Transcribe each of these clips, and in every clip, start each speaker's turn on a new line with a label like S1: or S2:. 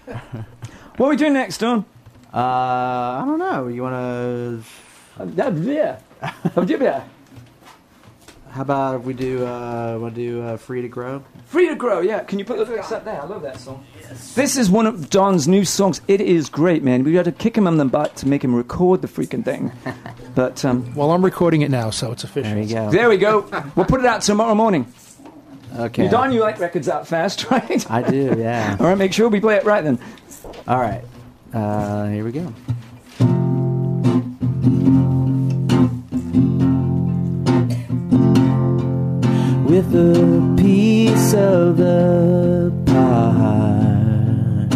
S1: What are we doing next, Don?
S2: I don't know. You want
S1: Yeah.
S2: How about if we do? Want to do "Free to Grow"?
S1: Free to Grow, yeah. Can you put the lyrics up there? I love that song. Yes. This is one of Don's new songs. It is great, man. We had to kick him in the butt to make him record the freaking thing. But
S3: well, I'm recording it now, so it's official.
S2: There you go.
S1: There we go. We'll put it out tomorrow morning.
S2: Okay.
S1: Don, you like records out fast, right?
S2: I do, yeah.
S1: All right, make sure we play it right then.
S2: All right. Here we go. With a piece of the pie,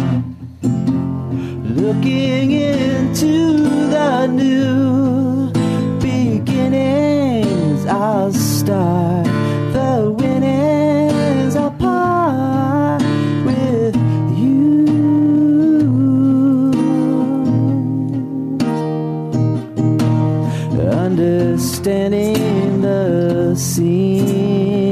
S2: looking into the new beginnings, I'll start the winnings apart with you. Understanding the scene.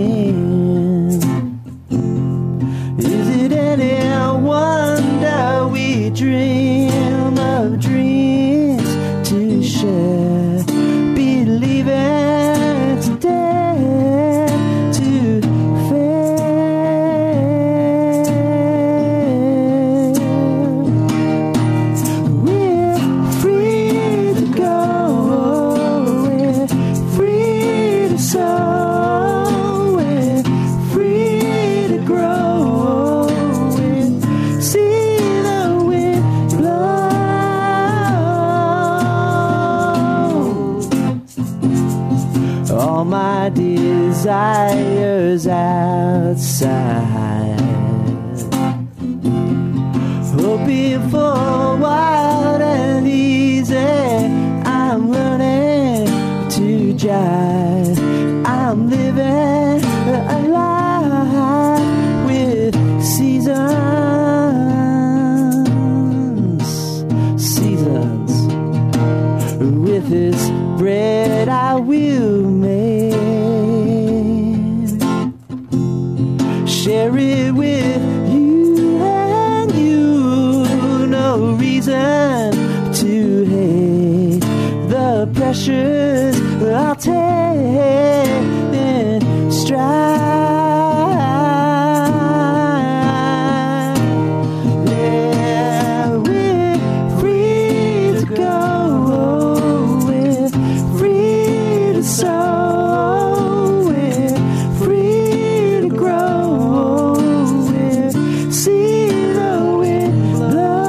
S2: Is it any wonder we dream of dreams to share? Believing today to fail. We're free to go. We're free to soar. We're free to grow. We see the wind blow. All my desires outside, hoping for wild and easy. I'm learning to jive. I'm living a life with seasons. With this bread I will make, share it with you and you. No reason to hate the pressures I'll take in stride. Yeah, we're free to go. We're free to soar. We're free to grow. We're see the wind blow.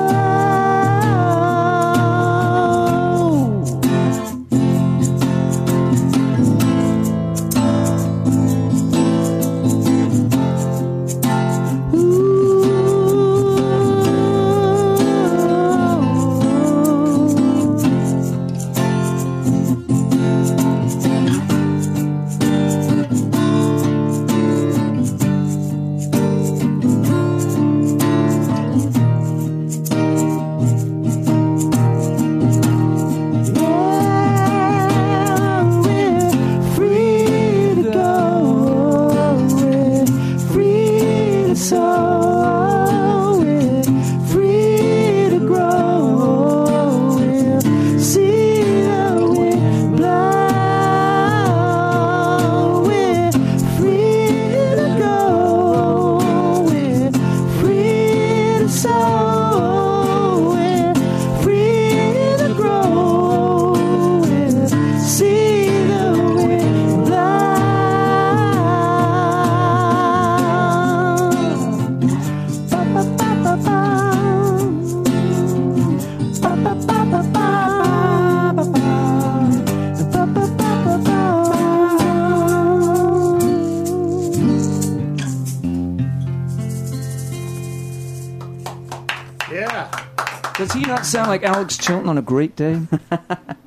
S1: Does he not sound like Alex Chilton on a great day?